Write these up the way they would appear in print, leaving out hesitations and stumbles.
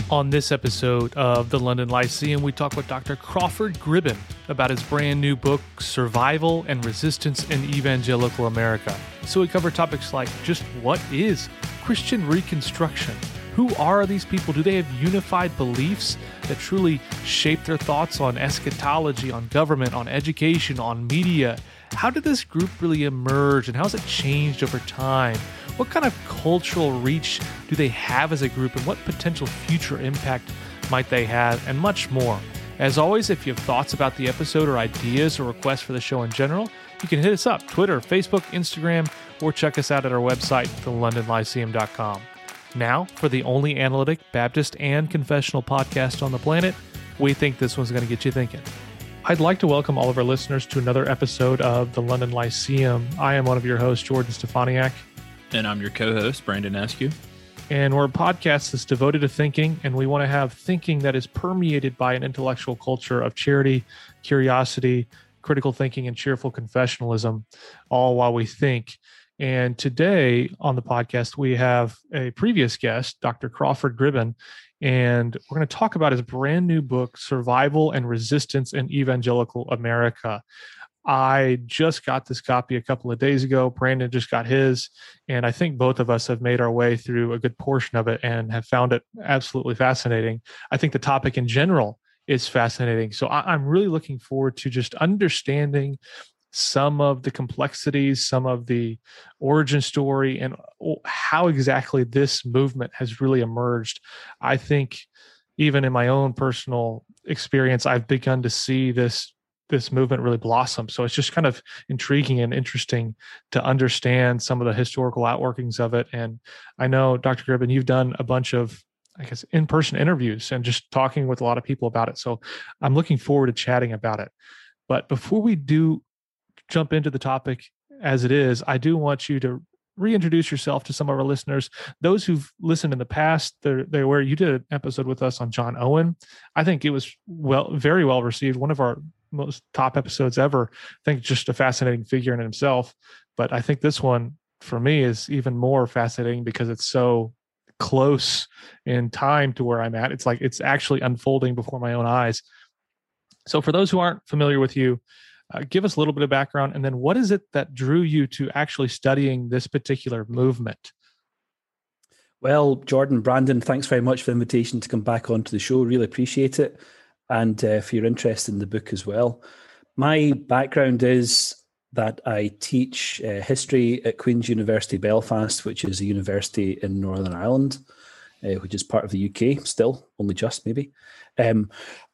On this episode of the London Lyceum, we talk with Dr. Crawford Gribben about his brand new book, Survival and Resistance in Evangelical America. So we cover topics like just what is Christian Reconstruction? Who are these people? Do they have unified beliefs that truly shape their thoughts on eschatology, on government, on education, on media? How did this group really emerge and how has it changed over time? What kind of cultural reach do they have as a group and what potential future impact might they have, and much more. As always, if you have thoughts about the episode or ideas or requests for the show in general, you can hit us up, Twitter, Facebook, Instagram, or check us out at our website, thelondonlyceum.com. Now, for the only analytic, Baptist, and confessional podcast on the planet, we think this one's going to get you thinking. I'd like to welcome all of our listeners to another episode of the London Lyceum. I am one of your hosts, Jordan Stefaniak. And I'm your co-host, Brandon Askew. And we're a podcast that's devoted to thinking, and we want to have thinking that is permeated by an intellectual culture of charity, curiosity, critical thinking, and cheerful confessionalism, all while we think. And today on the podcast, we have a previous guest, Dr. Crawford Gribben, and we're going to talk about his brand new book, Survival and Resistance in Evangelical America. I just got this copy a couple of days ago. Brandon just got his, and I think both of us have made our way through a good portion of it and have found it absolutely fascinating. I think the topic in general is fascinating. So I'm really looking forward to just understanding some of the complexities, some of the origin story, and how exactly this movement has really emerged. I think even in my own personal experience, I've begun to see this movement really blossom. So it's just kind of intriguing and interesting to understand some of the historical outworkings of it. And I know, Dr. Gribben, you've done a bunch of, I guess, in-person interviews and just talking with a lot of people about it. So I'm looking forward to chatting about it. But before we do jump into the topic as it is, I do want you to reintroduce yourself to some of our listeners. Those who've listened in the past, they were, you did an episode with us on John Owen. I think it was very well received. One of our most top episodes ever. I think just a fascinating figure in himself. But I think this one for me is even more fascinating because it's so close in time to where I'm at. It's like it's actually unfolding before my own eyes. So for those who aren't familiar with you, give us a little bit of background, and then what is it that drew you to actually studying this particular movement? Well, Jordan, Brandon, thanks very much for the invitation to come back onto the show. Really appreciate it. And for your interest in the book as well. My background is that I teach history at Queen's University Belfast, which is a university in Northern Ireland, which is part of the UK still, only just maybe. And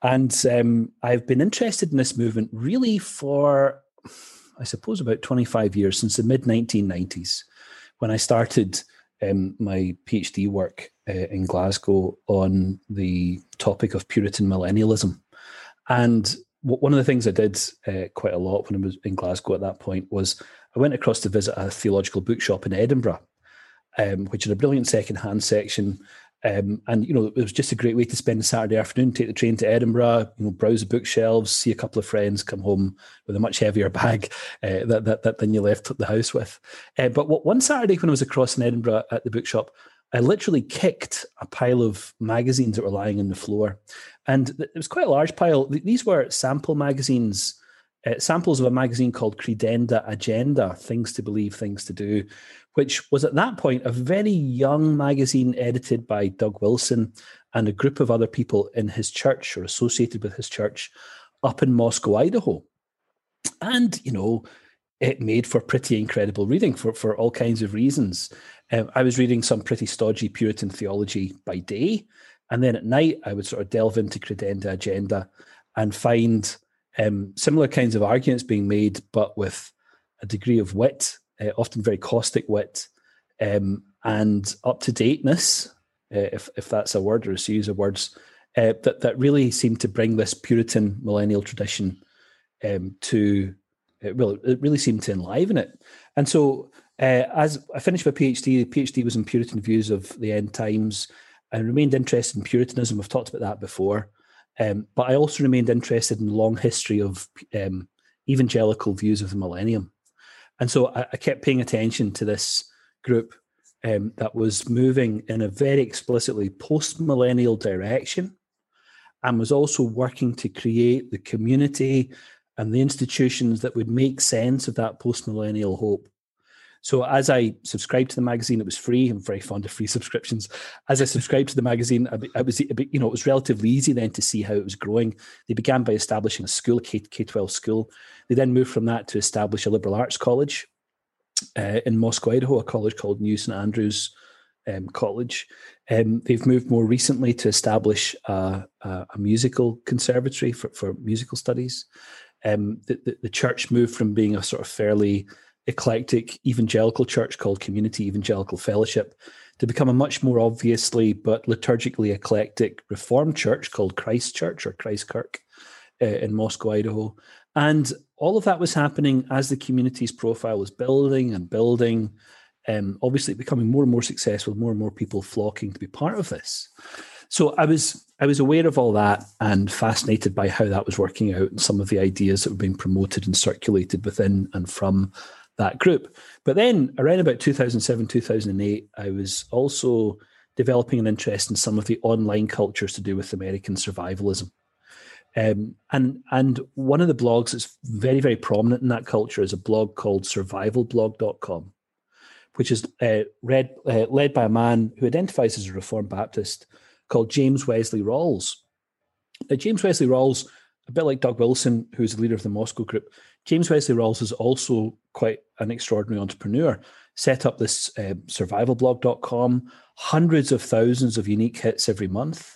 I've been interested in this movement really for, I suppose, about 25 years, since the mid-1990s, when I started my PhD work in Glasgow on the topic of Puritan millennialism. And one of the things I did quite a lot when I was in Glasgow at that point was I went across to visit a theological bookshop in Edinburgh, which had a brilliant second-hand section. And, you know, it was just a great way to spend a Saturday afternoon, take the train to Edinburgh, you know, browse the bookshelves, see a couple of friends, come home with a much heavier bag than you left the house with. But one Saturday when I was across in Edinburgh at the bookshop, I literally kicked a pile of magazines that were lying on the floor. And it was quite a large pile. These were sample magazines, samples of a magazine called Credenda Agenda, Things to Believe, Things to Do, which was at that point a very young magazine edited by Doug Wilson and a group of other people in his church or associated with his church up in Moscow, Idaho. And, you know, it made for pretty incredible reading for all kinds of reasons. I was reading some pretty stodgy Puritan theology by day. And then at night, I would sort of delve into Credenda Agenda and find similar kinds of arguments being made, but with a degree of wit, often very caustic wit, and up-to-dateness, if that's a word or a series of words, that really seemed to bring this Puritan millennial tradition it really seemed to enliven it. And so as I finished my PhD, the PhD was in Puritan views of the end times. I remained interested in Puritanism. We've talked about that before. But I also remained interested in the long history of evangelical views of the millennium. And so I kept paying attention to this group that was moving in a very explicitly post-millennial direction, and was also working to create the community and the institutions that would make sense of that post-millennial hope. So as I subscribed to the magazine, it was free. I'm very fond of free subscriptions. As I subscribed to the magazine, it was relatively easy then to see how it was growing. They began by establishing a school, K-12 school. They then moved from that to establish a liberal arts college in Moscow, Idaho, a college called New St. Andrews College. They've moved more recently to establish a musical conservatory for musical studies. The church moved from being a sort of fairly eclectic evangelical church called Community Evangelical Fellowship to become a much more obviously but liturgically eclectic Reformed church called Christ Church or Christ Kirk in Moscow, Idaho. And all of that was happening as the community's profile was building and building, obviously becoming more and more successful, more and more people flocking to be part of this. So I was aware of all that and fascinated by how that was working out and some of the ideas that were being promoted and circulated within and from that group. But then around about 2007, 2008, I was also developing an interest in some of the online cultures to do with American survivalism. And one of the blogs that's very, very prominent in that culture is a blog called survivalblog.com, which is led by a man who identifies as a Reformed Baptist called James Wesley Rawls. Now, James Wesley Rawls, a bit like Doug Wilson, who's the leader of the Moscow group, James Wesley Rawls is also quite an extraordinary entrepreneur. Set up this survivalblog.com, hundreds of thousands of unique hits every month.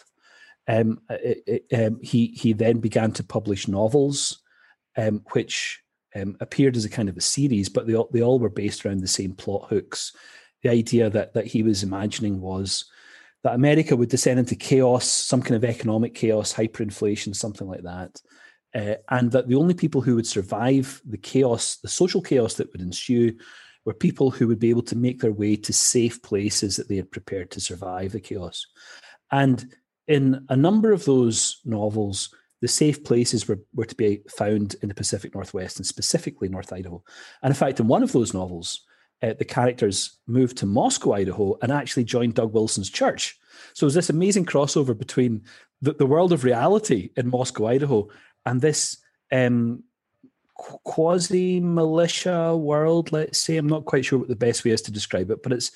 He then began to publish novels, which appeared as a kind of a series, but they all were based around the same plot hooks. The idea that he was imagining was that America would descend into chaos, some kind of economic chaos, hyperinflation, something like that. And that the only people who would survive the chaos, the social chaos that would ensue, were people who would be able to make their way to safe places that they had prepared to survive the chaos. And in a number of those novels, the safe places were to be found in the Pacific Northwest and specifically North Idaho. And in fact, in one of those novels, the characters moved to Moscow, Idaho, and actually joined Doug Wilson's church. So it was this amazing crossover between the world of reality in Moscow, Idaho, and this quasi-militia world, let's say. I'm not quite sure what the best way is to describe it, but it's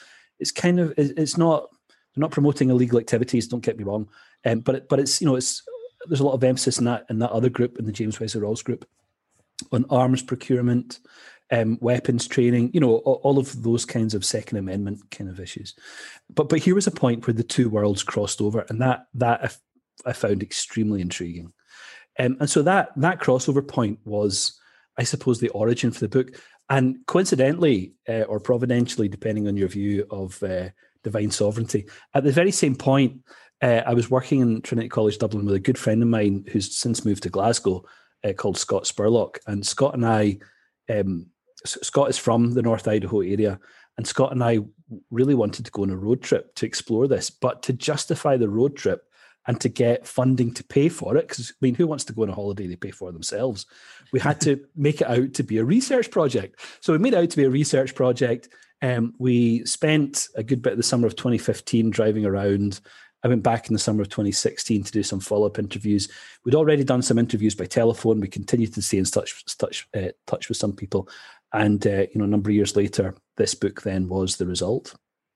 not, they're not promoting illegal activities, don't get me wrong, but it's there's a lot of emphasis in that other group, in the James Wesley Rawls group, on arms procurement, weapons training, all of those kinds of Second Amendment kind of issues. But here was a point where the two worlds crossed over, and that I found extremely intriguing. And so that crossover point was, I suppose, the origin for the book. And coincidentally, or providentially, depending on your view of divine sovereignty, at the very same point, I was working in Trinity College Dublin with a good friend of mine who's since moved to Glasgow, called Scott Spurlock. And Scott and I, Scott is from the North Idaho area, and Scott and I really wanted to go on a road trip to explore this, but to justify the road trip and to get funding to pay for it, because, who wants to go on a holiday they pay for themselves? We had to make it out to be a research project. So we made it out to be a research project. We spent a good bit of the summer of 2015 driving around. I went back in the summer of 2016 to do some follow-up interviews. We'd already done some interviews by telephone. We continued to stay in touch with some people. And, a number of years later, this book then was the result.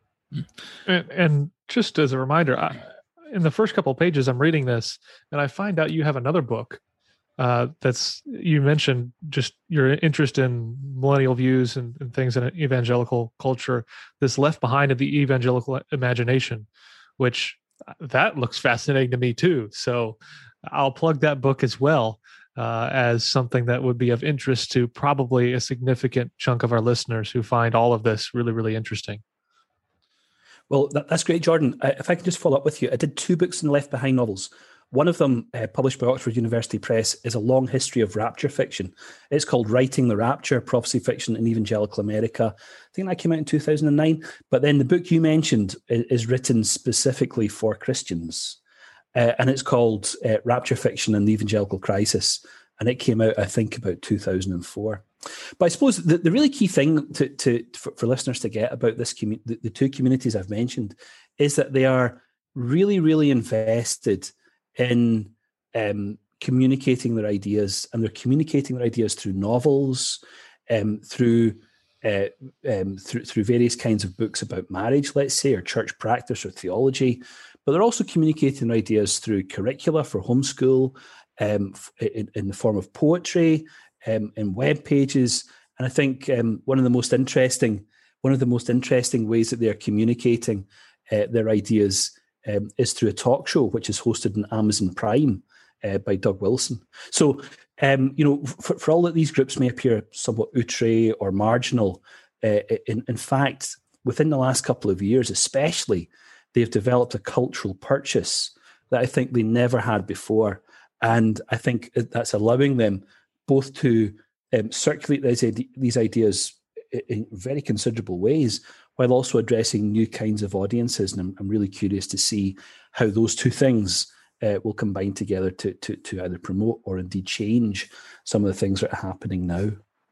And just as a reminder, in the first couple of pages, I'm reading this, and I find out you have another book you mentioned just your interest in millennial views and things in evangelical culture, this Left Behind of the Evangelical Imagination, which that looks fascinating to me too. So I'll plug that book as well as something that would be of interest to probably a significant chunk of our listeners who find all of this really, really interesting. Well, that's great, Jordan. If I can just follow up with you, I did 2 books in Left Behind novels. One of them, published by Oxford University Press, is a long history of rapture fiction. It's called Writing the Rapture, Prophecy Fiction in Evangelical America. I think that came out in 2009. But then the book you mentioned is written specifically for Christians. And it's called Rapture Fiction and the Evangelical Crisis. and it came out, I think, about 2004. But I suppose the really key thing for listeners to get about this the two communities I've mentioned is that they are really, really invested in communicating their ideas, and they're communicating their ideas through novels, through various kinds of books about marriage, let's say, or church practice or theology. But they're also communicating their ideas through curricula for homeschool, in the form of poetry, in web pages. And I think one of the most interesting ways that they are communicating their ideas is through a talk show, which is hosted on Amazon Prime by Doug Wilson. So, for all that these groups may appear somewhat outre or marginal, in fact, within the last couple of years, especially, they've developed a cultural purchase that I think they never had before. And I think that's allowing them both to circulate these ideas in very considerable ways, while also addressing new kinds of audiences. And I'm really curious to see how those two things will combine together to either promote or indeed change some of the things that are happening now.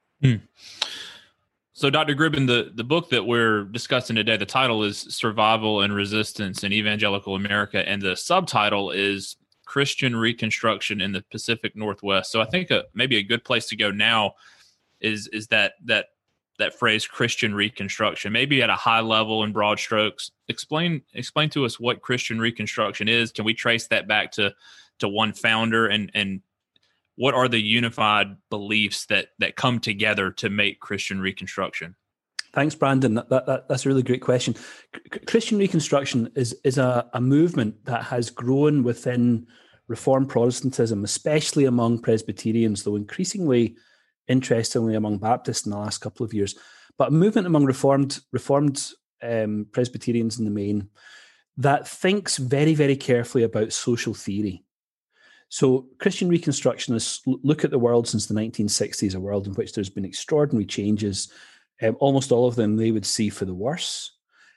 So, Dr. Gribben, the book that we're discussing today, the title is Survival and Resistance in Evangelical America, and the subtitle is Christian Reconstruction in the Pacific Northwest. So I think maybe a good place to go now is that phrase Christian Reconstruction, maybe at a high level in broad strokes. Explain to us what Christian Reconstruction is. Can we trace that back to one founder, and what are the unified beliefs that come together to make Christian Reconstruction? Thanks, Brandon. That's a really great question. Christian Reconstruction is a movement that has grown within Reformed Protestantism, especially among Presbyterians, though increasingly, interestingly, among Baptists in the last couple of years. But a movement among Reformed Presbyterians in the main that thinks very, very carefully about social theory. So Christian Reconstructionists look at the world since the 1960s, a world in which there's been extraordinary changes. Almost all of them they would see for the worse.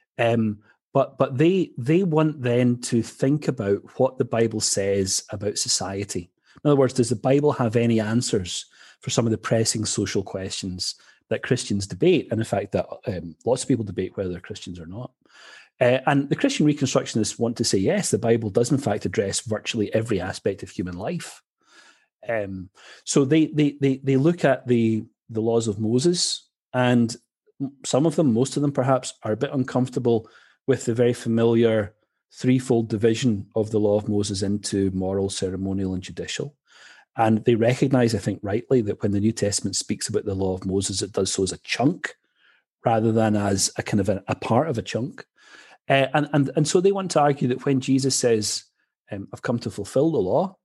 But they want then to think about what the Bible says about society. In other words, does the Bible have any answers for some of the pressing social questions that Christians debate, and in fact that lots of people debate whether they're Christians or not. And the Christian Reconstructionists want to say, yes, the Bible does in fact address virtually every aspect of human life. So they look at the laws of Moses, and some of them, most of them perhaps, are a bit uncomfortable with the very familiar threefold division of the law of Moses into moral, ceremonial, and judicial. And they recognize, I think rightly, that when the New Testament speaks about the law of Moses, it does so as a chunk rather than as a kind of a part of a chunk. And so they want to argue that when Jesus says, I've come to fulfill the law,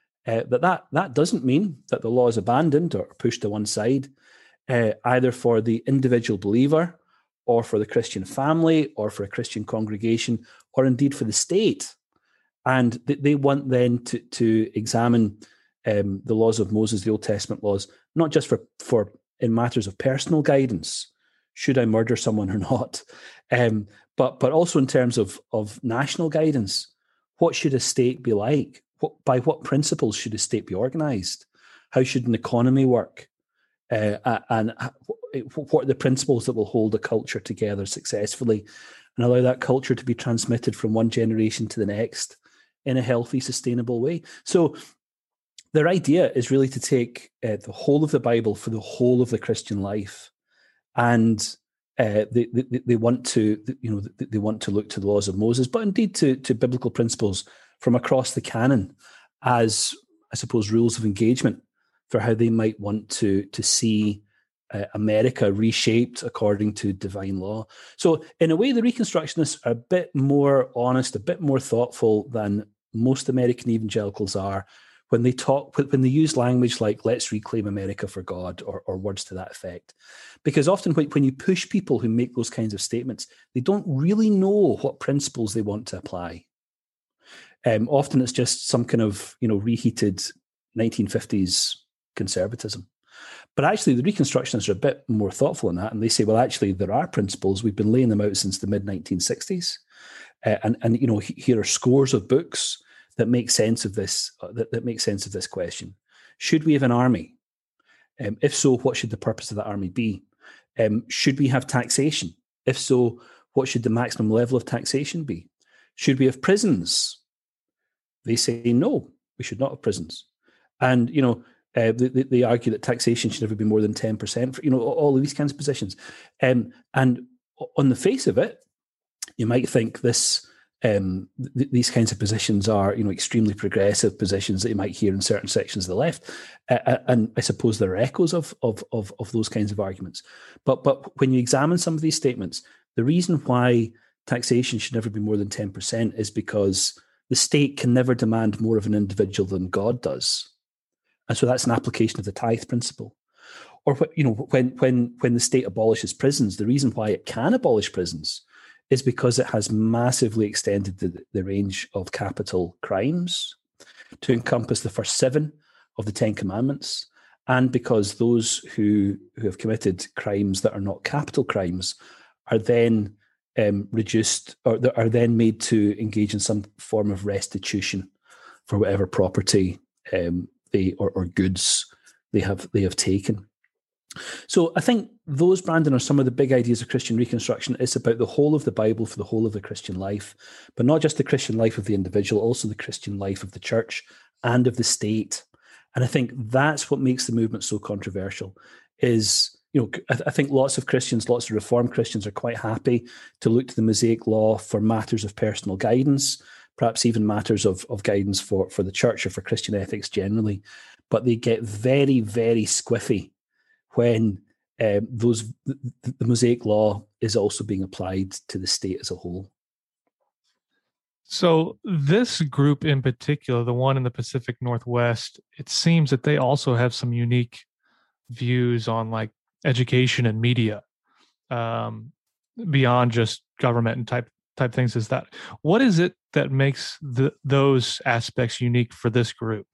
that doesn't mean that the law is abandoned or pushed to one side, either for the individual believer or for the Christian family or for a Christian congregation or indeed for the state. And they want then to examine the laws of Moses, the Old Testament laws, not just for in matters of personal guidance, should I murder someone or not, but also in terms of national guidance. What should a state be like? By what principles should a state be organized? How should an economy work? And what are the principles that will hold a culture together successfully and allow that culture to be transmitted from one generation to the next in a healthy, sustainable way? So their idea is really to take the whole of the Bible for the whole of the Christian life, and they want to look to the laws of Moses, but indeed to biblical principles from across the canon as, I suppose, rules of engagement for how they might want to see America reshaped according to divine law. So in a way, the Reconstructionists are a bit more honest, a bit more thoughtful than most American evangelicals are when they use language like "let's reclaim America for God" or words to that effect. Because often when you push people who make those kinds of statements, they don't really know what principles they want to apply. Often it's just some kind of reheated 1950s conservatism. But actually, the Reconstructionists are a bit more thoughtful in that, and they say, well, actually, there are principles. We've been laying them out since the mid-1960s, and here are scores of books that make sense of this. That make sense of this question. Should we have an army? If so, what should the purpose of that army be? Should we have taxation? If so, what should the maximum level of taxation be? Should we have prisons? They say no, we should not have prisons. And, they argue that taxation should never be more than 10%, for, all of these kinds of positions. And on the face of it, you might think these kinds of positions are, extremely progressive positions that you might hear in certain sections of the left. And I suppose there are echoes of those kinds of arguments. But when you examine some of these statements, the reason why taxation should never be more than 10% is because the state can never demand more of an individual than God does. And so that's an application of the tithe principle. Or, when the state abolishes prisons, the reason why it can abolish prisons is because it has massively extended the range of capital crimes to encompass the first 7 of the 10 commandments, and because those who have committed crimes that are not capital crimes are then reduced, or are then made to engage in some form of restitution for whatever property or goods they have taken. So I think those, Brandon, are some of the big ideas of Christian Reconstruction. It's about the whole of the Bible for the whole of the Christian life, but not just the Christian life of the individual, also the Christian life of the church and of the state. And I think that's what makes the movement so controversial. Is, I think lots of Christians, lots of Reformed Christians are quite happy to look to the Mosaic Law for matters of personal guidance, perhaps even matters of guidance for the church or for Christian ethics generally. But they get very, very squiffy when the Mosaic Law is also being applied to the state as a whole. So this group in particular, the one in the Pacific Northwest, it seems that they also have some unique views on like education and media, beyond just government and type things. Is that, what is it that makes those aspects unique for this group?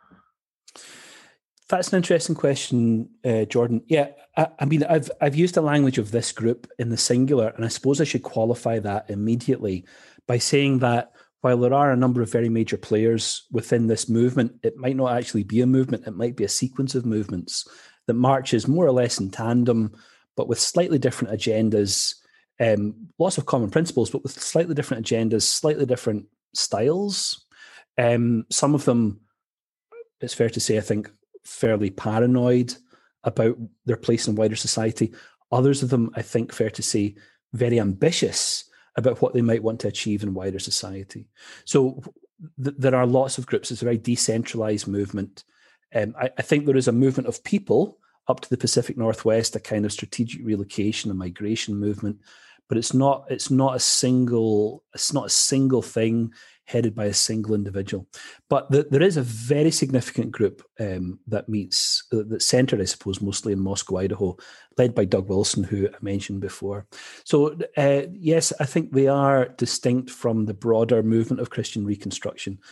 That's an interesting question, Jordan. Yeah, I mean, I've used the language of this group in the singular, and I suppose I should qualify that immediately by saying that while there are a number of very major players within this movement, it might not actually be a movement. It might be a sequence of movements that marches more or less in tandem, but with slightly different agendas, lots of common principles, but with slightly different agendas, slightly different styles. Some of them, it's fair to say, I think, fairly paranoid about their place in wider society. Others of them, I think, fair to say, very ambitious about what they might want to achieve in wider society. So there are lots of groups. It's a very decentralized movement. I think there is a movement of people up to the Pacific Northwest, a kind of strategic relocation and migration movement, but it's not a single thing headed by a single individual. But there is a very significant group that's centered, I suppose, mostly in Moscow, Idaho, led by Doug Wilson, who I mentioned before. So yes, I think they are distinct from the broader movement of Christian Reconstruction.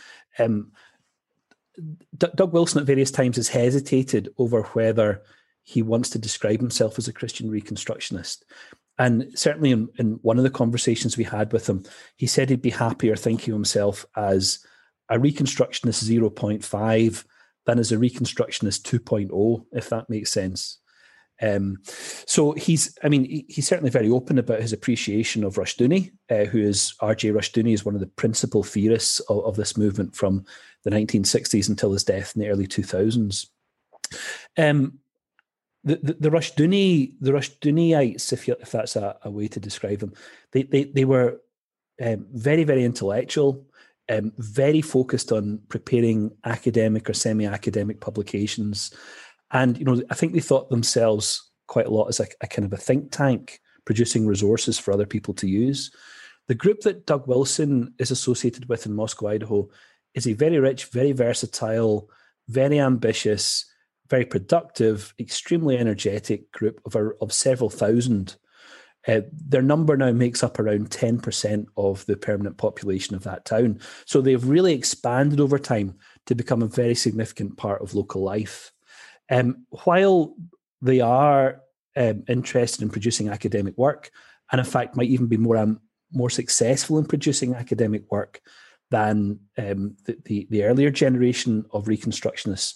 Doug Wilson at various times has hesitated over whether he wants to describe himself as a Christian Reconstructionist. And certainly in one of the conversations we had with him, he said he'd be happier thinking of himself as a Reconstructionist 0.5 than as a Reconstructionist 2.0, if that makes sense. So he's certainly very open about his appreciation of Rushdoony, who is R.J. Rushdoony is one of the principal theorists of this movement from the 1960s until his death in the early 2000s. The Rushdoonyites, if that's a way to describe them, they were very, very intellectual, very focused on preparing academic or semi-academic publications. And, I think they thought themselves quite a lot as a kind of a think tank, producing resources for other people to use. The group that Doug Wilson is associated with in Moscow, Idaho, is a very rich, very versatile, very ambitious, very productive, extremely energetic group of several thousand. Their number now makes up around 10% of the permanent population of that town. So they've really expanded over time to become a very significant part of local life. While they are interested in producing academic work, and in fact might even be more successful in producing academic work than the earlier generation of Reconstructionists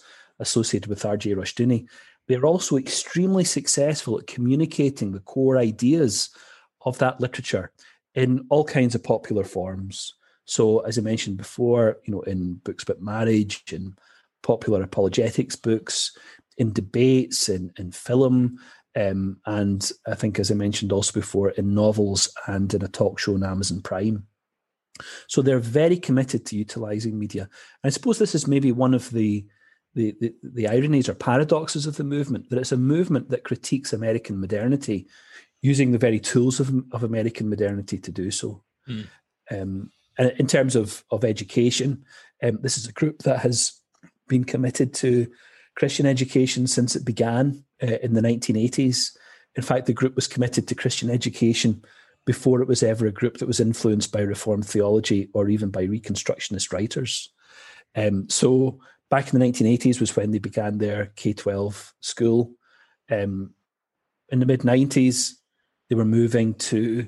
associated with R.J. Rushdoony. They're also extremely successful at communicating the core ideas of that literature in all kinds of popular forms. So, as I mentioned before, in books about marriage, in popular apologetics books, in debates, in film, and I think, as I mentioned also before, in novels and in a talk show on Amazon Prime. So they're very committed to utilising media. And I suppose this is maybe one of the ironies or paradoxes of the movement, that it's a movement that critiques American modernity using the very tools of American modernity to do so. And in terms of education, this is a group that has been committed to Christian education since it began in the 1980s. In fact, the group was committed to Christian education before it was ever a group that was influenced by Reformed theology or even by Reconstructionist writers. So back in the 1980s was when they began their K-12 school. In the mid-90s, they were moving to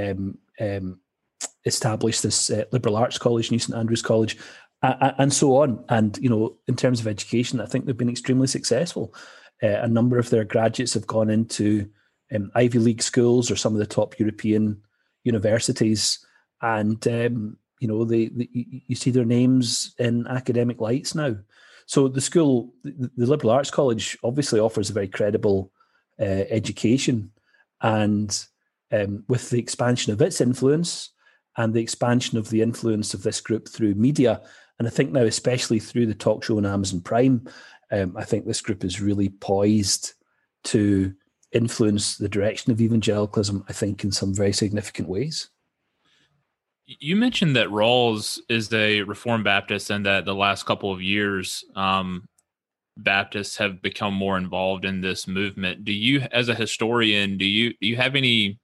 establish this liberal arts college, New St Andrews College, and so on. And, in terms of education, I think they've been extremely successful. A number of their graduates have gone into Ivy League schools or some of the top European universities. And, you see their names in academic lights now. So the school, the Liberal Arts College, obviously offers a very credible education. And with the expansion of its influence and the expansion of the influence of this group through media, and I think now especially through the talk show on Amazon Prime, I think this group is really poised to influence the direction of evangelicalism, I think, in some very significant ways. You mentioned that Rawls is a Reformed Baptist and that the last couple of years, Baptists have become more involved in this movement. Do you, as a historian, do you have any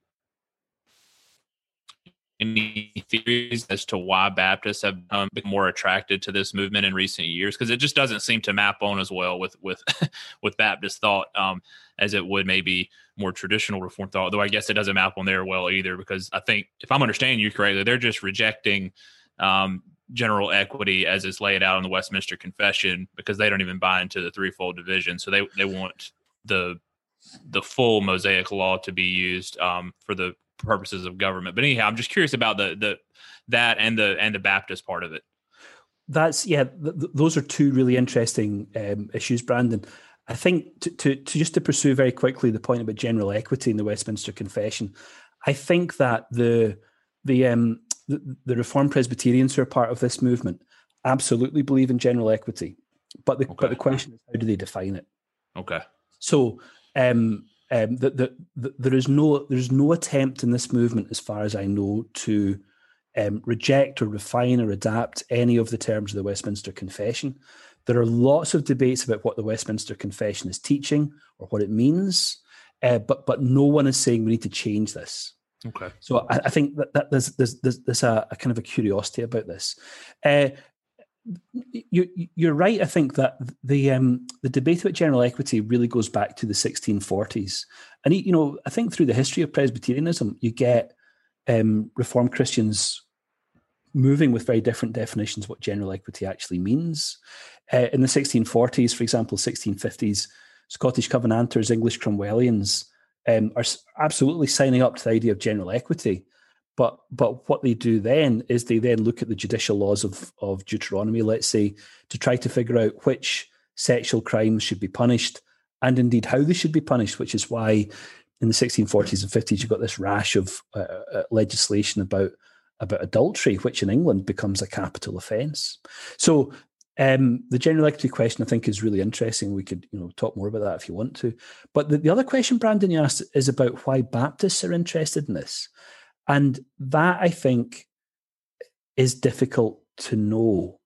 theories as to why Baptists have been more attracted to this movement in recent years? Because it just doesn't seem to map on as well with Baptist thought as it would maybe more traditional Reformed thought, though I guess it doesn't map on there well either, because I think, if I'm understanding you correctly, they're just rejecting general equity as it's laid out in the Westminster Confession because they don't even buy into the threefold division. So they want the full Mosaic law to be used for the purposes of government. But anyhow, I'm just curious about that and the Baptist part of it. That's those are two really interesting issues, Brandon. I think to just to pursue very quickly the point about general equity in the Westminster Confession, I think that the Reformed Presbyterians who are part of this movement absolutely believe in general equity, but the question is, how do they define it? Okay. So there's no attempt in this movement, as far as I know, to reject or refine or adapt any of the terms of the Westminster Confession. There are lots of debates about what the Westminster Confession is teaching or what it means, but no one is saying we need to change this. Okay. So I think that there's a kind of a curiosity about this. You're right. I think that the debate about general equity really goes back to the 1640s, and I think through the history of Presbyterianism, you get Reformed Christians moving with very different definitions of what general equity actually means. In the 1640s, for example, 1650s, Scottish Covenanters, English Cromwellians are absolutely signing up to the idea of general equity. But what they do then is they then look at the judicial laws of Deuteronomy, let's say, to try to figure out which sexual crimes should be punished and indeed how they should be punished, which is why in the 1640s and 50s you've got this rash of legislation about adultery, which in England becomes a capital offence. So the general equity question, I think, is really interesting. We could talk more about that if you want to. But the other question, Brandon, you asked is about why Baptists are interested in this. And that, I think, is difficult to know.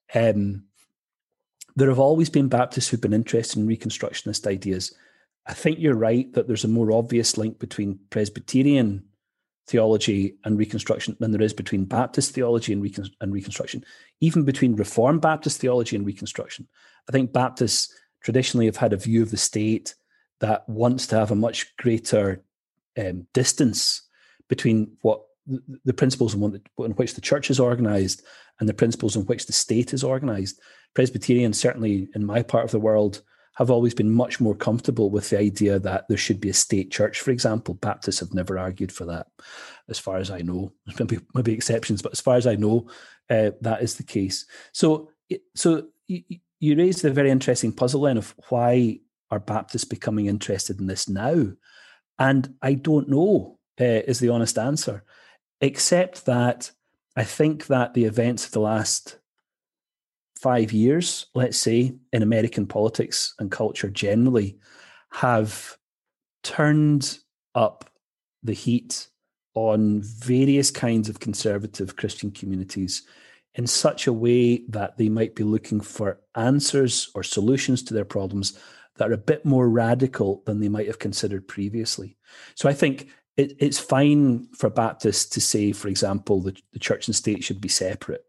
There have always been Baptists who've been interested in Reconstructionist ideas. I think you're right that there's a more obvious link between Presbyterian theology and Reconstruction than there is between Baptist theology and Reconstruction, even between Reformed Baptist theology and Reconstruction. I think Baptists traditionally have had a view of the state that wants to have a much greater distance between what the principles in which the church is organized and the principles in which the state is organized. Presbyterians, certainly in my part of the world, have always been much more comfortable with the idea that there should be a state church, for example. Baptists have never argued for that, as far as I know. There's maybe exceptions, but as far as I know, that is the case. So you raised a very interesting puzzle then of why are Baptists becoming interested in this now? And I don't know, is the honest answer, except that I think that the events of the last 5 years, let's say, in American politics and culture generally, have turned up the heat on various kinds of conservative Christian communities in such a way that they might be looking for answers or solutions to their problems that are a bit more radical than they might have considered previously. So I think it's fine for Baptists to say, for example, the church and state should be separate,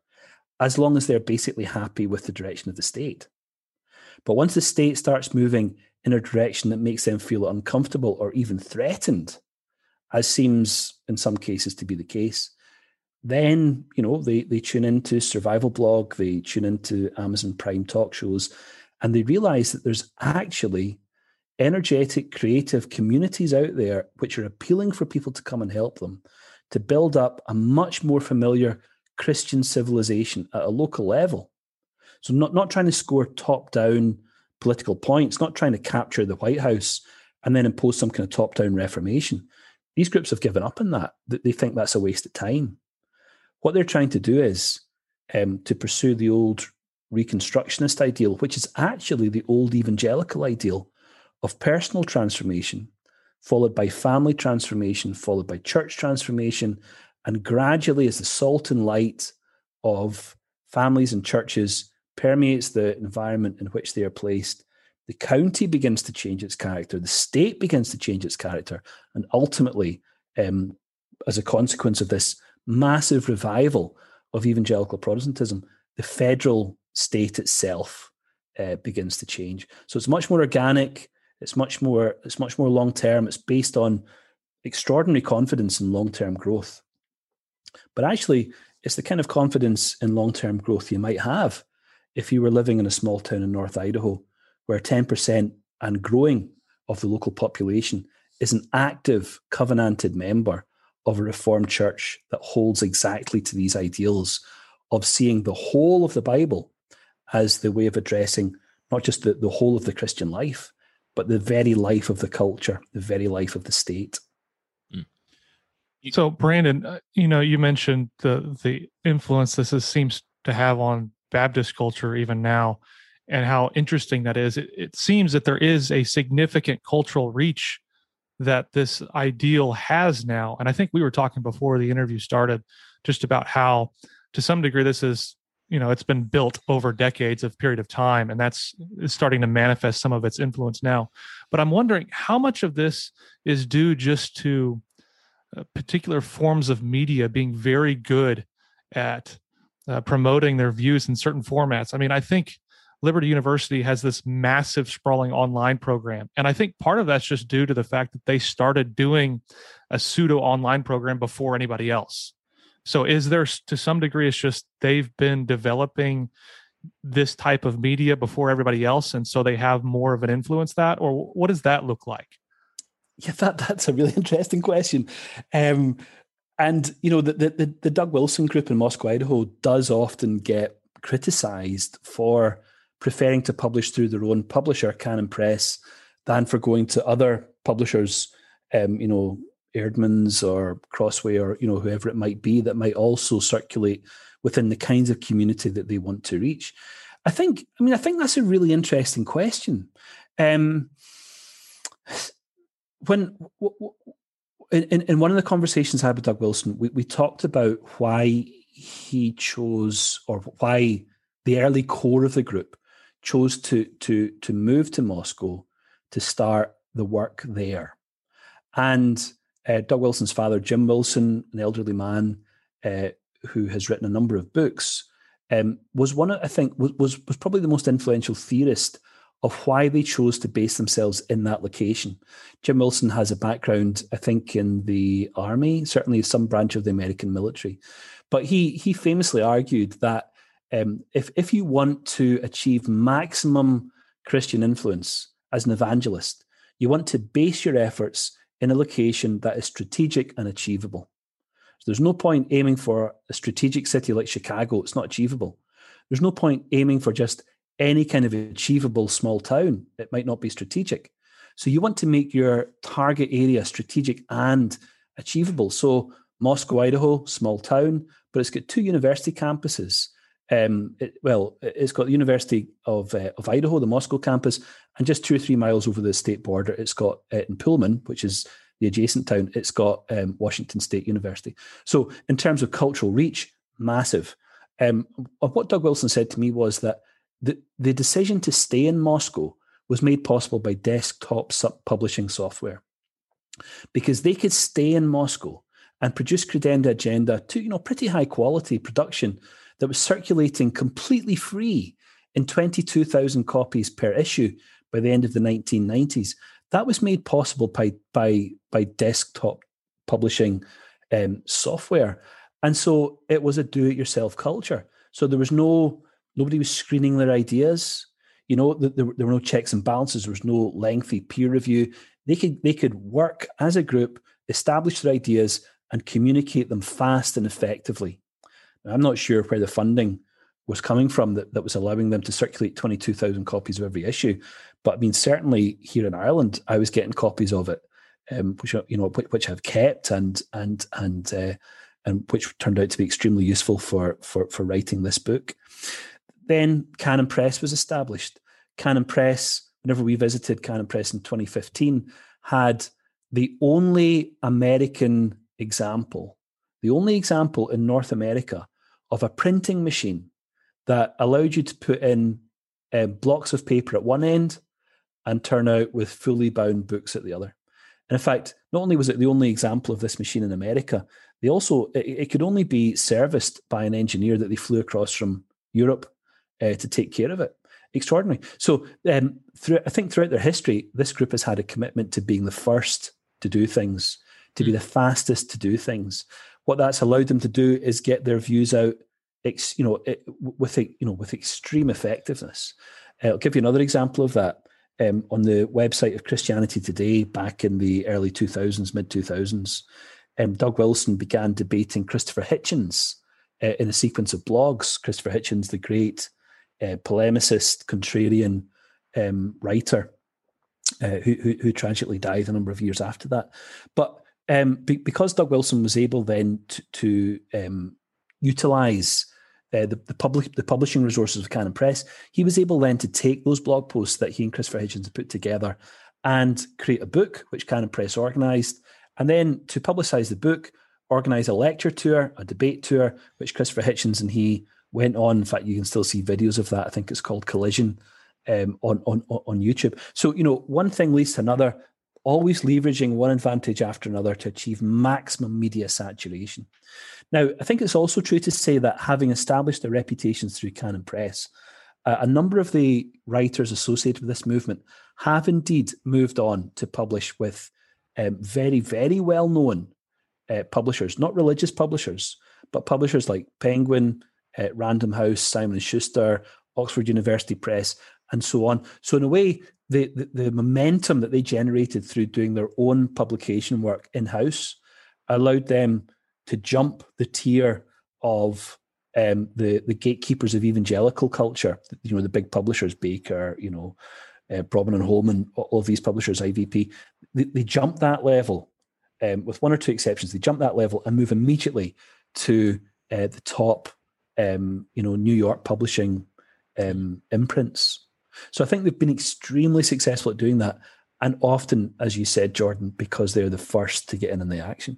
as long as they're basically happy with the direction of the state. But once the state starts moving in a direction that makes them feel uncomfortable or even threatened, as seems in some cases to be the case, then, they tune into Survival Blog, they tune into Amazon Prime talk shows, and they realize that there's actually energetic, creative communities out there which are appealing for people to come and help them to build up a much more familiar Christian civilization at a local level. So not trying to score top-down political points, not trying to capture the White House and then impose some kind of top-down reformation. These groups have given up on that. They think that's a waste of time. What they're trying to do is to pursue the old Reconstructionist ideal, which is actually the old evangelical ideal of personal transformation, followed by family transformation, followed by church transformation, and gradually, as the salt and light of families and churches permeates the environment in which they are placed, the county begins to change its character, the state begins to change its character, and ultimately, as a consequence of this massive revival of evangelical Protestantism, the federal state itself begins to change. So it's much more organic. It's much more long term. It's based on extraordinary confidence in long term growth. But actually, it's the kind of confidence in long term growth you might have if you were living in a small town in North Idaho, where 10% and growing of the local population is an active covenanted member of a Reformed church that holds exactly to these ideals of seeing the whole of the Bible as the way of addressing not just the whole of the Christian life, but the very life of the culture, the very life of the state. So, Brandon, you mentioned the influence this seems to have on Baptist culture even now, and how interesting that is. It seems that there is a significant cultural reach that this ideal has now. And I think we were talking before the interview started just about how, to some degree, this is, it's been built over decades of period of time, and that's starting to manifest some of its influence now. But I'm wondering how much of this is due just to particular forms of media being very good at promoting their views in certain formats. I mean, I think Liberty University has this massive sprawling online program. And I think part of that's just due to the fact that they started doing a pseudo online program before anybody else. So is there, to some degree, it's just they've been developing this type of media before everybody else, and so they have more of an influence that, or what does that look like? Yeah, that's a really interesting question. And, the Doug Wilson group in Moscow, Idaho does often get criticized for preferring to publish through their own publisher, Canon Press, than for going to other publishers, Erdman's or Crossway or, whoever it might be, that might also circulate within the kinds of community that they want to reach. I think that's a really interesting question. When in one of the conversations I had with Doug Wilson, we talked about why he chose, or why the early core of the group chose to move to Moscow to start the work there. And Doug Wilson's father, Jim Wilson, an elderly man who has written a number of books, was probably the most influential theorist of why they chose to base themselves in that location. Jim Wilson has a background, I think, in the army, certainly some branch of the American military. But he famously argued that If you want to achieve maximum Christian influence as an evangelist, you want to base your efforts in a location that is strategic and achievable. So there's no point aiming for a strategic city like Chicago. It's not achievable. There's no point aiming for just any kind of achievable small town. It might not be strategic. So you want to make your target area strategic and achievable. So Moscow, Idaho, small town, but it's got 2 university campuses. It's got the University of Idaho, the Moscow campus, and just 2 or 3 miles over the state border, it's got in Pullman, which is the adjacent town, it's got Washington State University. So in terms of cultural reach, massive. What Doug Wilson said to me was that the decision to stay in Moscow was made possible by desktop publishing software, because they could stay in Moscow and produce Credenda Agenda to pretty high quality production that was circulating completely free in 22,000 copies per issue by the end of the 1990s. That was made possible by desktop publishing software. And so it was a do-it-yourself culture. So there was nobody was screening their ideas. There were no checks and balances. There was no lengthy peer review. They could work as a group, establish their ideas, and communicate them fast and effectively. I'm not sure where the funding was coming from that was allowing them to circulate 22,000 copies of every issue. But I mean, certainly here in Ireland, I was getting copies of it, which I've kept and which turned out to be extremely useful for writing this book. Then Canon Press was established. Canon Press, whenever we visited Canon Press in 2015, had the only example in North America of a printing machine that allowed you to put in blocks of paper at one end and turn out with fully bound books at the other. And in fact, not only was it the only example of this machine in America, it could only be serviced by an engineer that they flew across from Europe to take care of it. Extraordinary. So I think throughout their history, this group has had a commitment to being the first to do things, to be the fastest to do things. What that's allowed them to do is get their views out, with extreme effectiveness. I'll give you another example of that. On the website of Christianity Today, back in the early 2000s, mid 2000s, Doug Wilson began debating Christopher Hitchens in a sequence of blogs. Christopher Hitchens, the great polemicist, contrarian writer, who tragically died a number of years after that. But because Doug Wilson was able then to utilize the publishing resources of Canon Press, he was able then to take those blog posts that he and Christopher Hitchens had put together and create a book, which Canon Press organized, and then to publicize the book, organize a lecture tour, a debate tour, which Christopher Hitchens and he went on. In fact, you can still see videos of that. I think it's called Collision on YouTube. So, one thing leads to another, always leveraging one advantage after another to achieve maximum media saturation. Now, I think it's also true to say that having established their reputations through Canon Press, a number of the writers associated with this movement have indeed moved on to publish with very, very well-known publishers, not religious publishers, but publishers like Penguin, Random House, Simon & Schuster, Oxford University Press, and so on. So in a way, the momentum that they generated through doing their own publication work in-house allowed them to jump the tier of the gatekeepers of evangelical culture, the big publishers, Baker, Brobman and Holman, all of these publishers, IVP, they jump that level, with one or two exceptions. They jump that level and move immediately to the top, New York publishing imprints. So I think they've been extremely successful at doing that, and often, as you said, Jordan, because they're the first to get in the action.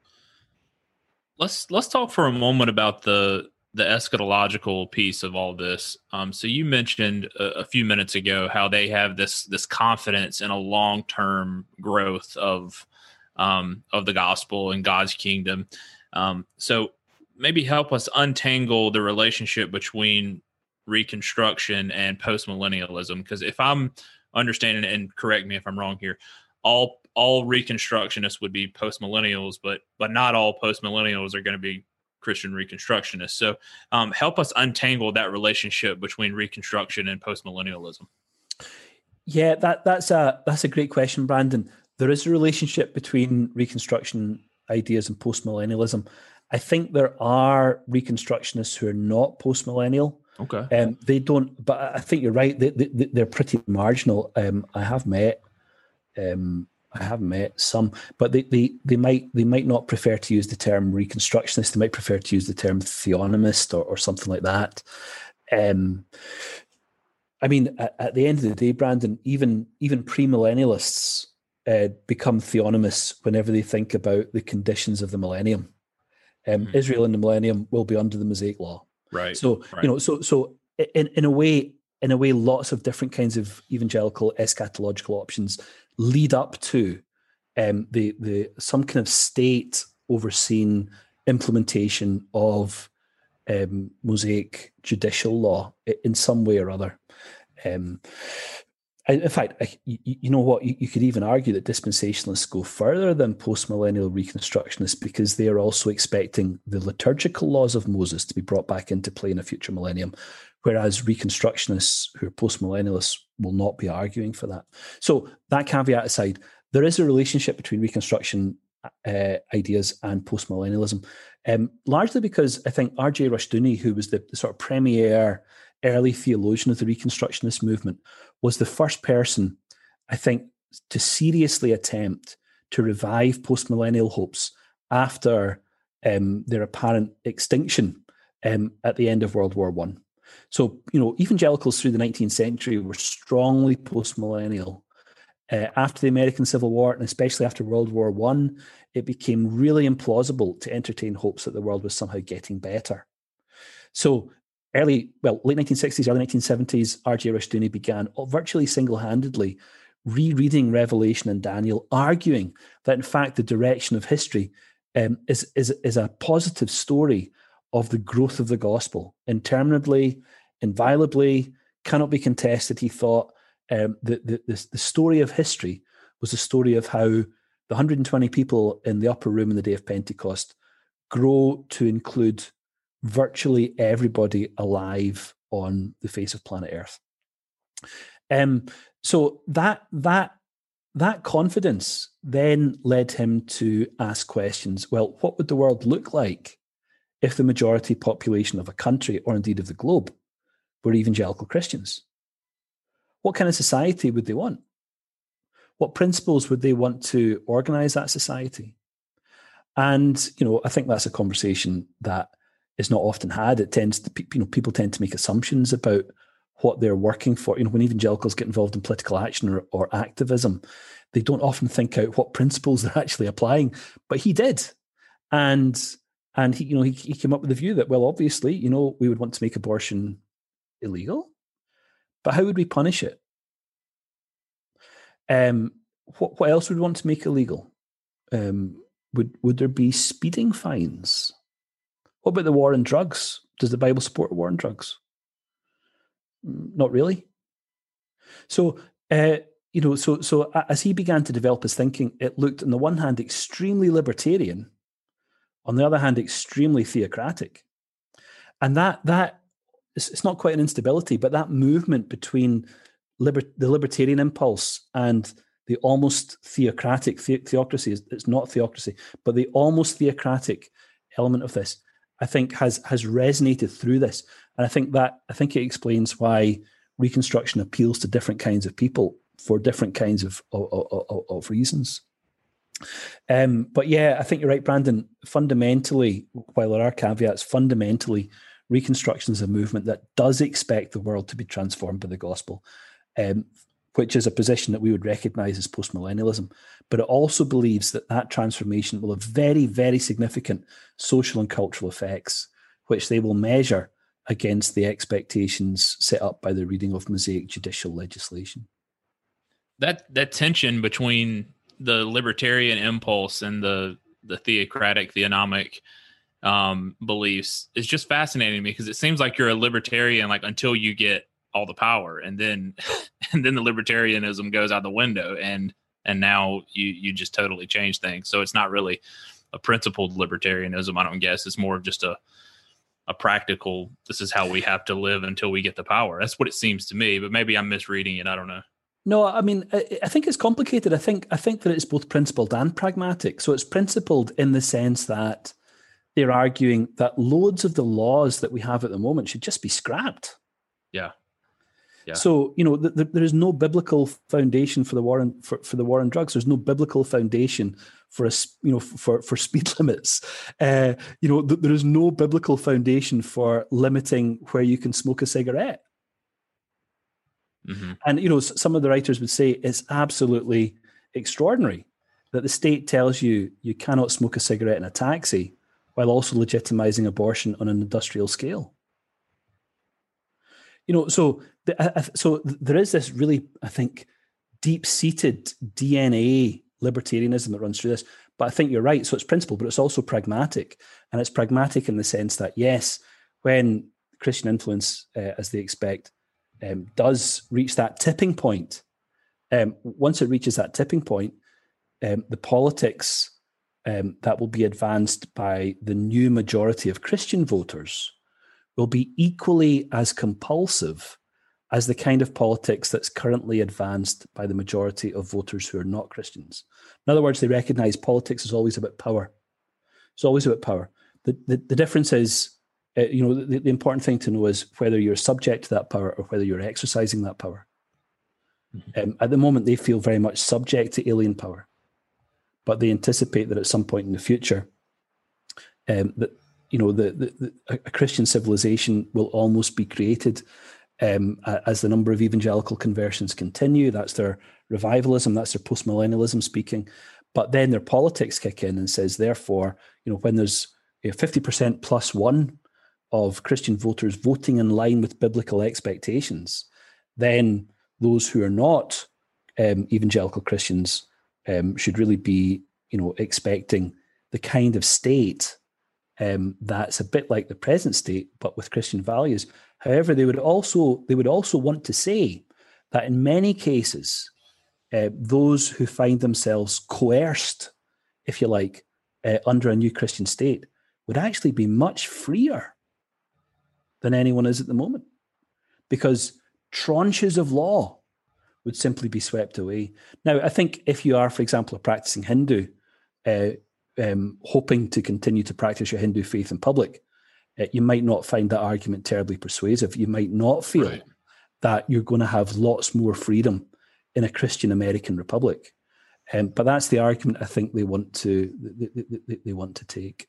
Let's talk for a moment about the eschatological piece of all this. So you mentioned a few minutes ago how they have this confidence in a long-term growth of the gospel and God's kingdom. So maybe help us untangle the relationship between Reconstruction and postmillennialism, because if I'm understanding, and correct me if I'm wrong here, all Reconstructionists would be postmillennials, but not all postmillennials are going to be Christian Reconstructionists. So help us untangle that relationship between Reconstruction and postmillennialism. Yeah, that's a great question, Brandon. There is a relationship between Reconstruction ideas and postmillennialism. I think there are Reconstructionists who are not postmillennial. Okay. They don't, but I think you're right. They're pretty marginal. I have met some, but they might not prefer to use the term Reconstructionist. They might prefer to use the term theonomist or something like that. I mean, at the end of the day, Brandon, even premillennialists become theonomists whenever they think about the conditions of the millennium. Israel in the millennium will be under the Mosaic Law. Right. So so in a way, lots of different kinds of evangelical eschatological options lead up to the some kind of state overseen implementation of Mosaic judicial law in some way or other. In fact, you know what? You could even argue that dispensationalists go further than postmillennial Reconstructionists because they are also expecting the liturgical laws of Moses to be brought back into play in a future millennium, whereas Reconstructionists who are postmillennialists will not be arguing for that. So that caveat aside, there is a relationship between Reconstruction ideas and postmillennialism, largely because I think R.J. Rushdoony, who was the sort of premier early theologian of the Reconstructionist movement, was the first person, I think, to seriously attempt to revive postmillennial hopes after their apparent extinction at the end of World War I. So, evangelicals through the 19th century were strongly postmillennial. After the American Civil War, and especially after World War I, it became really implausible to entertain hopes that the world was somehow getting better. So late 1960s, early 1970s, R.J. Rushdoony began virtually single-handedly rereading Revelation and Daniel, arguing that, in fact, the direction of history is a positive story of the growth of the gospel. Interminably, inviolably, cannot be contested, he thought. The story of history was the story of how the 120 people in the upper room on the day of Pentecost grow to include virtually everybody alive on the face of planet Earth. So that confidence then led him to ask questions. Well, what would the world look like if the majority population of a country, or indeed of the globe, were evangelical Christians? What kind of society would they want? What principles would they want to organize that society? And, I think that's a conversation that is not often had. It tends to, people tend to make assumptions about what they're working for. When evangelicals get involved in political action or activism, they don't often think out what principles they're actually applying. But he did. And he came up with the view that, well, obviously, we would want to make abortion illegal, but how would we punish it? What else would we want to make illegal? Would there be speeding fines? What about the war on drugs? Does the Bible support war on drugs? Not really. So, so as he began to develop his thinking, it looked, on the one hand, extremely libertarian, on the other hand, extremely theocratic. And that it's not quite an instability, but that movement between the libertarian impulse and the almost theocratic theocracy, it's not theocracy, but the almost theocratic element of this, I think has resonated through this. And I think it explains why Reconstruction appeals to different kinds of people for different kinds of reasons. But yeah, I think you're right, Brandon. Fundamentally, while there are caveats, fundamentally, Reconstruction is a movement that does expect the world to be transformed by the gospel, which is a position that we would recognize as postmillennialism. But it also believes that transformation will have very, very significant social and cultural effects, which they will measure against the expectations set up by the reading of Mosaic judicial legislation. That tension between the libertarian impulse and the theocratic, theonomic beliefs is just fascinating to me, because it seems like you're a libertarian until you get all the power, and then the libertarianism goes out the window, and now you just totally change things. So it's not really a principled libertarianism. I don't guess it's more of just a practical, this is how we have to live until we get the power. That's what it seems to me, but maybe I'm misreading it. I don't know. No, I mean, I think it's complicated. I think that it's both principled and pragmatic. So it's principled in the sense that they're arguing that loads of the laws that we have at the moment should just be scrapped. Yeah. Yeah. So, there is no biblical foundation for the war on for the war on drugs. There's no biblical foundation for for speed limits. There is no biblical foundation for limiting where you can smoke a cigarette. Mm-hmm. And some of the writers would say it's absolutely extraordinary that the state tells you cannot smoke a cigarette in a taxi while also legitimizing abortion on an industrial scale. So there is this really, I think, deep-seated DNA libertarianism that runs through this. But I think you're right. So it's principled, but it's also pragmatic. And it's pragmatic in the sense that, yes, when Christian influence, as they expect, does reach that tipping point, once it reaches that tipping point, the politics that will be advanced by the new majority of Christian voters will be equally as compulsive as the kind of politics that's currently advanced by the majority of voters who are not Christians. In other words, they recognize politics is always about power. It's always about power. The difference is, the important thing to know is whether you're subject to that power or whether you're exercising that power. Mm-hmm. At the moment, they feel very much subject to alien power, but they anticipate that at some point in the future, that a Christian civilization will almost be created as the number of evangelical conversions continue. That's their revivalism, that's their postmillennialism speaking. But then their politics kick in and says, therefore, when there's 50% plus one of Christian voters voting in line with biblical expectations, then those who are not evangelical Christians should really be, expecting the kind of state that's a bit like the present state, but with Christian values. However, they would also want to say that in many cases, those who find themselves coerced, if you like, under a new Christian state would actually be much freer than anyone is at the moment, because tranches of law would simply be swept away. Now, I think if you are, for example, a practicing Hindu, hoping to continue to practice your Hindu faith in public, you might not find that argument terribly persuasive. You might not feel that you're going to have lots more freedom in a Christian American republic. But that's the argument I think they want to take.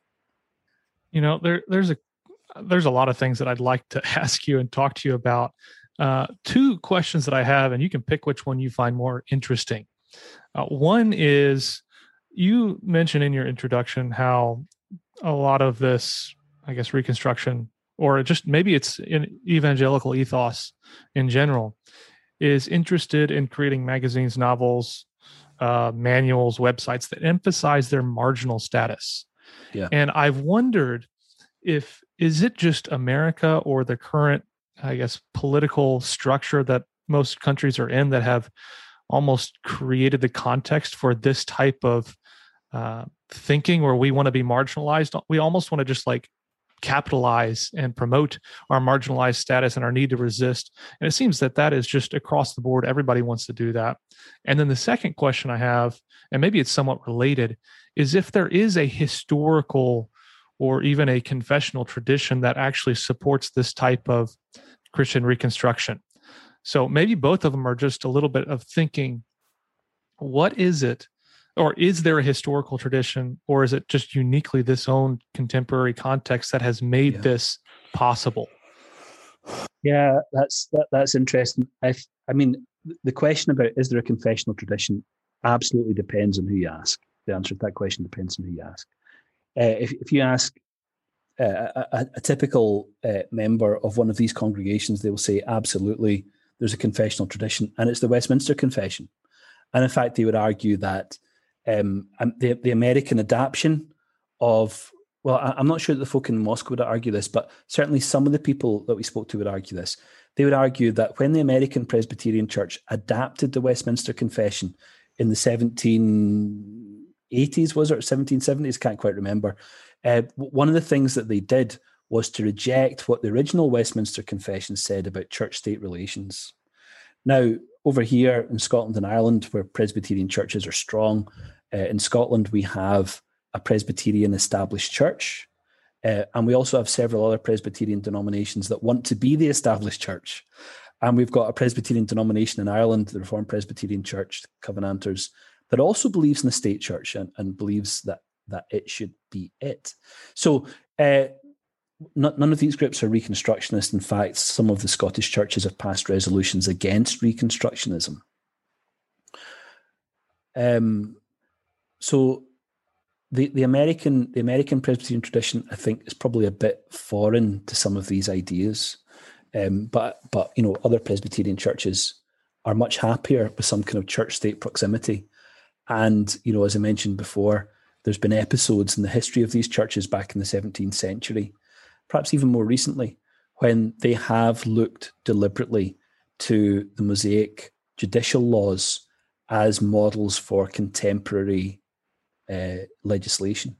There's a lot of things that I'd like to ask you and talk to you about. Two questions that I have, and you can pick which one you find more interesting. One is, you mentioned in your introduction how a lot of this, I guess, Reconstruction, or just maybe it's in evangelical ethos in general, is interested in creating magazines, novels, manuals, websites that emphasize their marginal status. Yeah. And I've wondered is it just America or the current, I guess, political structure that most countries are in that have almost created the context for this type of thinking where we want to be marginalized? We almost want to just like capitalize and promote our marginalized status and our need to resist. And it seems that is just across the board. Everybody wants to do that. And then the second question I have, and maybe it's somewhat related, is if there is a historical or even a confessional tradition that actually supports this type of Christian Reconstruction. So maybe both of them are just a little bit of thinking, what is it? Or is there a historical tradition, or is it just uniquely this own contemporary context that has made this possible? Yeah, that's interesting. I mean, the question about is there a confessional tradition absolutely depends on who you ask. The answer to that question depends on who you ask. If you ask a typical member of one of these congregations, they will say, absolutely, there's a confessional tradition, and it's the Westminster Confession. And in fact, they would argue that the American adaptation of, well, I'm not sure that the folk in Moscow would argue this, but certainly some of the people that we spoke to would argue this. They would argue that when the American Presbyterian Church adapted the Westminster Confession in the 1780s, was it, or 1770s? Can't quite remember. One of the things that they did was to reject what the original Westminster Confession said about church-state relations. Now, over here in Scotland and Ireland, where Presbyterian churches are strong, in Scotland we have a Presbyterian established church, and we also have several other Presbyterian denominations that want to be the established church. And we've got a Presbyterian denomination in Ireland, the Reformed Presbyterian Church, Covenanters, that also believes in the state church and believes that it should be it. So none of these groups are Reconstructionist. In fact, some of the Scottish churches have passed resolutions against Reconstructionism. So the American Presbyterian tradition, I think, is probably a bit foreign to some of these ideas. But other Presbyterian churches are much happier with some kind of church-state proximity. And, as I mentioned before, there's been episodes in the history of these churches back in the 17th century, perhaps even more recently, when they have looked deliberately to the Mosaic judicial laws as models for contemporary legislation.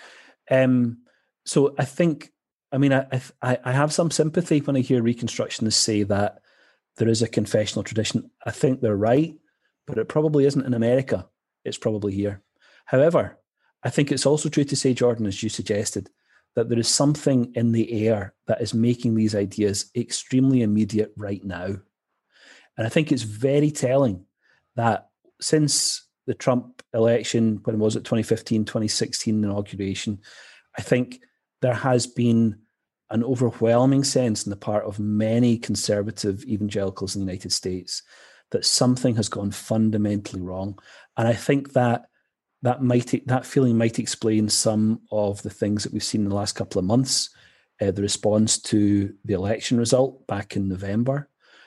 So I think, I have some sympathy when I hear Reconstructionists say that there is a confessional tradition. I think they're right, but it probably isn't in America. It's probably here. However, I think it's also true to say, Jordan, as you suggested, that there is something in the air that is making these ideas extremely immediate right now. And I think it's very telling that since the Trump election, when was it, 2015, 2016 inauguration, I think there has been an overwhelming sense on the part of many conservative evangelicals in the United States that something has gone fundamentally wrong. And I think that feeling might explain some of the things that we've seen in the last couple of months, the response to the election result back in November.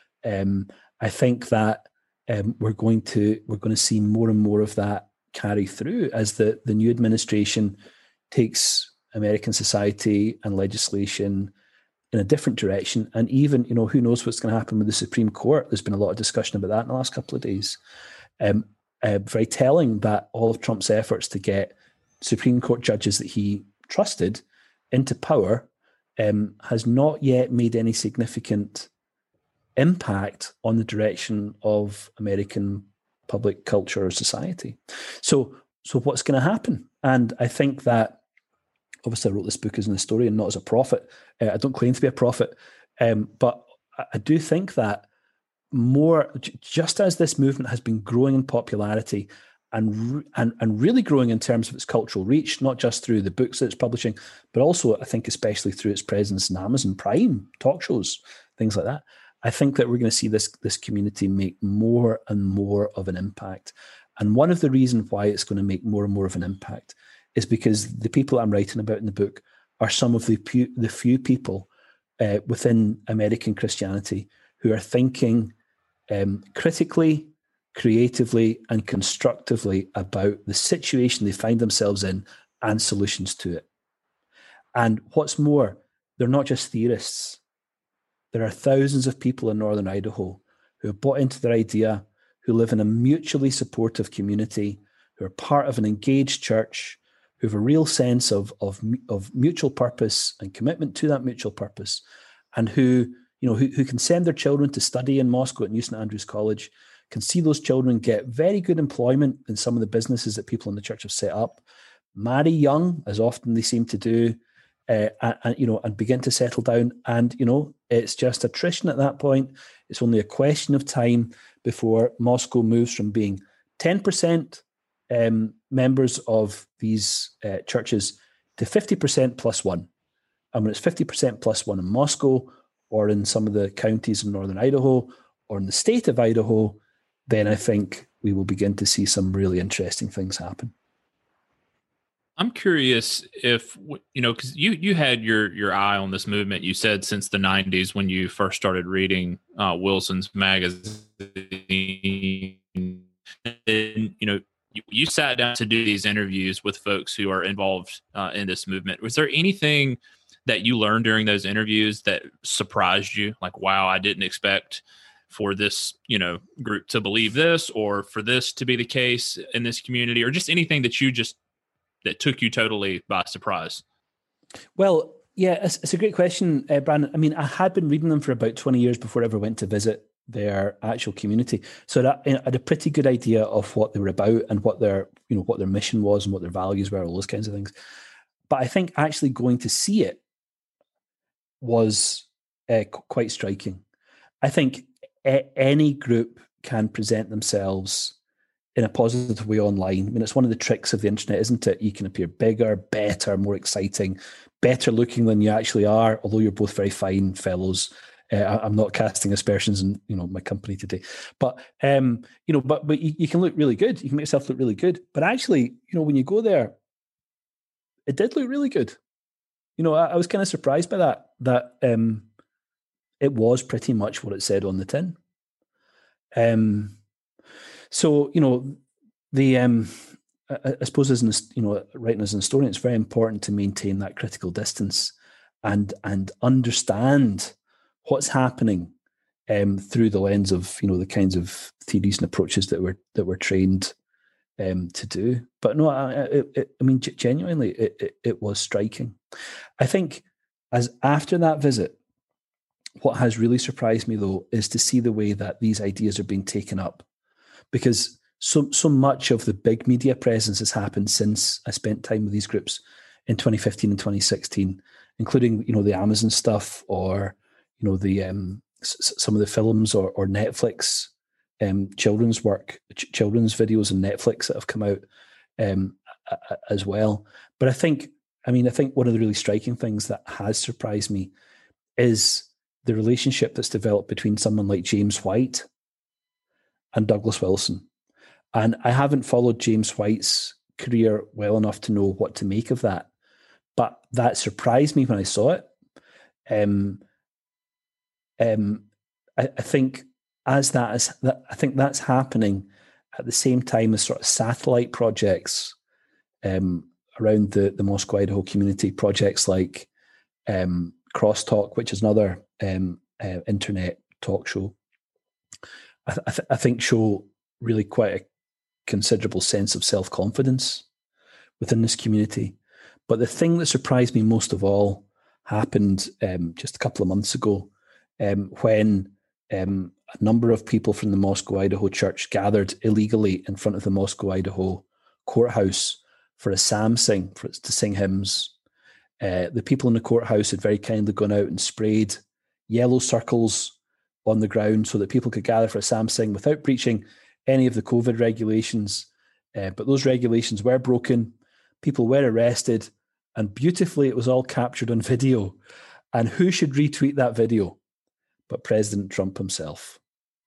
I think that we're going to see more and more of that carry through as the new administration takes American society and legislation in a different direction. And even, who knows what's going to happen with the Supreme Court. There's been a lot of discussion about that in the last couple of days. Very telling that all of Trump's efforts to get Supreme Court judges that he trusted into power has not yet made any significant impact on the direction of American public culture or society. So what's going to happen? And I think that, obviously I wrote this book as an historian, not as a prophet. I don't claim to be a prophet, but I do think that just as this movement has been growing in popularity and really growing in terms of its cultural reach, not just through the books that it's publishing, but also I think especially through its presence in Amazon Prime, talk shows, things like that. I think that we're going to see this community make more and more of an impact. And one of the reasons why it's going to make more and more of an impact is because the people I'm writing about in the book are some of the few people within American Christianity who are thinking critically, creatively, and constructively about the situation they find themselves in and solutions to it. And what's more, they're not just theorists. There are thousands of people in Northern Idaho who have bought into their idea, who live in a mutually supportive community, who are part of an engaged church, who have a real sense of mutual purpose and commitment to that mutual purpose, and who can send their children to study in Moscow at New St. Andrews College, can see those children get very good employment in some of the businesses that people in the church have set up, marry young, as often they seem to do, and begin to settle down. And, it's just attrition at that point. It's only a question of time before Moscow moves from being 10% members of these churches to 50% plus one. And when it's 50% plus one in Moscow, or in some of the counties in Northern Idaho, or in the state of Idaho, then I think we will begin to see some really interesting things happen. I'm curious if, because you had your eye on this movement, you said since the 90s when you first started reading Wilson's magazine, and, you sat down to do these interviews with folks who are involved in this movement. Was there anything that you learned during those interviews that surprised you? Like, wow, I didn't expect for this, group to believe this, or for this to be the case in this community, or just anything that took you totally by surprise? Well, yeah, it's a great question, Brandon. I mean, I had been reading them for about 20 years before I ever went to visit their actual community. So I had a pretty good idea of what they were about and what their mission was and what their values were, all those kinds of things. But I think actually going to see it was quite striking. I think any group can present themselves in a positive way online. I mean, it's one of the tricks of the internet, isn't it? You can appear bigger, better, more exciting, better looking than you actually are, although you're both very fine fellows. I'm not casting aspersions in, my company today, but but you can look really good. You can make yourself look really good. But actually, when you go there, it did look really good. I was kind of surprised by that it was pretty much what it said on the tin. So, I suppose writing as an historian, it's very important to maintain that critical distance and understand what's happening through the lens of, the kinds of theories and approaches that we're trained to do. But no, I mean, genuinely, it was striking. I think as after that visit, what has really surprised me, though, is to see the way that these ideas are being taken up, because so much of the big media presence has happened since I spent time with these groups in 2015 and 2016, including the Amazon stuff, or the some of the films or Netflix children's videos on Netflix that have come out as well. But I think one of the really striking things that has surprised me is the relationship that's developed between someone like James White and Douglas Wilson. And I haven't followed James White's career well enough to know what to make of that, but that surprised me when I saw it. I think that's happening at the same time as sort of satellite projects around the Moscow, Idaho community, projects like Crosstalk, which is another internet talk show. I think show really quite a considerable sense of self-confidence within this community. But the thing that surprised me most of all happened just a couple of months ago, when a number of people from the Moscow, Idaho church gathered illegally in front of the Moscow, Idaho courthouse for a psalm sing, to sing hymns. The people in the courthouse had very kindly gone out and sprayed yellow circles on the ground so that people could gather for a psalm sing without breaching any of the COVID regulations. But those regulations were broken. People were arrested, and beautifully it was all captured on video. And who should retweet that video but President Trump himself?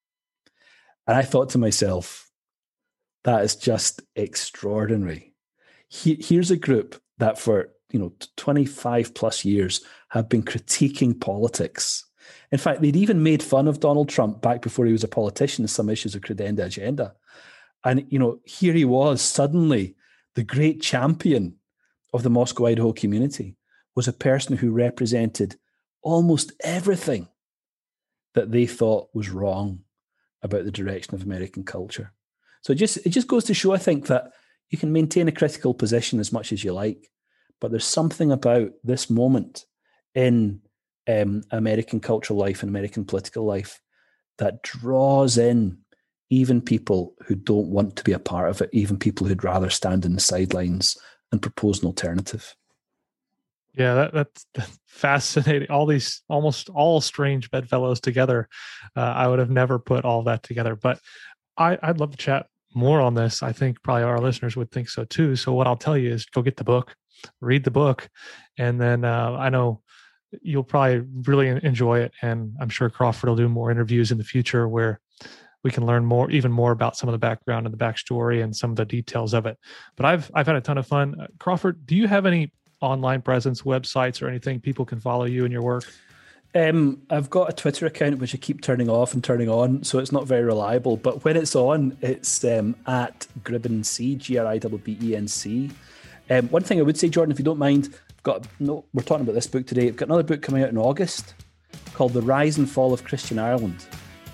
And I thought to myself, that is just extraordinary. Here's a group that for 25 plus years have been critiquing politics. In fact, they'd even made fun of Donald Trump back before he was a politician, some issues of Credenda Agenda. And, here he was, suddenly the great champion of the Moscow, Idaho community was a person who represented almost everything that they thought was wrong about the direction of American culture. So it just goes to show, I think, that you can maintain a critical position as much as you like, but there's something about this moment in American cultural life and American political life that draws in even people who don't want to be a part of it, even people who'd rather stand in the sidelines and propose an alternative. Yeah, that's fascinating. All these almost all strange bedfellows together. I would have never put all that together, but I'd love to chat more on this. I think probably our listeners would think so too. So what I'll tell you is go get the book, read the book, and then I know you'll probably really enjoy it. And I'm sure Crawford will do more interviews in the future where we can learn even more about some of the background and the backstory and some of the details of it. But I've had a ton of fun. Crawford, do you have any online presence, websites, or anything people can follow you and your work? I've got a Twitter account which I keep turning off and turning on, so it's not very reliable. But when it's on, it's at Gribbenc, Gribbenc. One thing I would say, Jordan, if you don't mind, we're talking about this book today. I've got another book coming out in August called The Rise and Fall of Christian Ireland.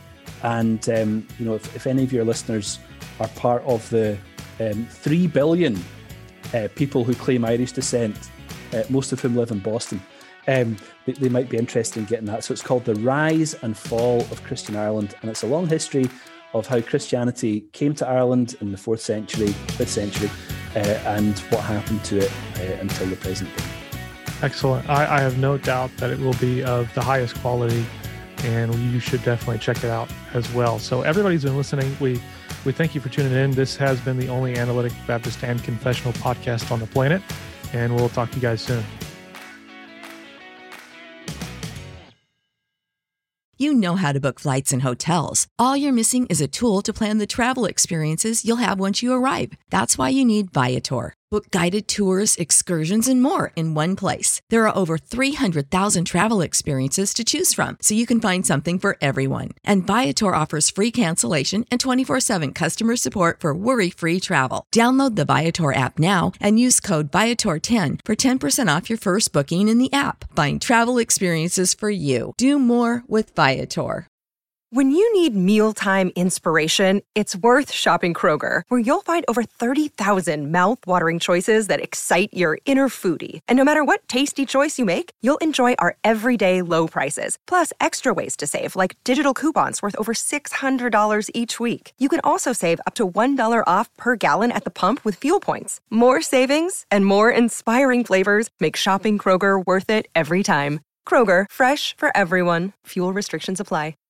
And, if any of your listeners are part of the 3 billion people who claim Irish descent, most of whom live in Boston, they might be interested in getting that. So it's called The Rise and Fall of Christian Ireland. And it's a long history of how Christianity came to Ireland in the 4th century, 5th century, and what happened to it until the present day. Excellent. I have no doubt that it will be of the highest quality, and you should definitely check it out as well. So everybody's been listening. We thank you for tuning in. This has been the only Analytic Baptist and confessional podcast on the planet, and we'll talk to you guys soon. You know how to book flights and hotels. All you're missing is a tool to plan the travel experiences you'll have once you arrive. That's why you need Viator. Book guided tours, excursions, and more in one place. There are over 300,000 travel experiences to choose from, so you can find something for everyone. And Viator offers free cancellation and 24/7 customer support for worry-free travel. Download the Viator app now and use code Viator10 for 10% off your first booking in the app. Find travel experiences for you. Do more with Viator. When you need mealtime inspiration, it's worth shopping Kroger, where you'll find over 30,000 mouth-watering choices that excite your inner foodie. And no matter what tasty choice you make, you'll enjoy our everyday low prices, plus extra ways to save, like digital coupons worth over $600 each week. You can also save up to $1 off per gallon at the pump with fuel points. More savings and more inspiring flavors make shopping Kroger worth it every time. Kroger, fresh for everyone. Fuel restrictions apply.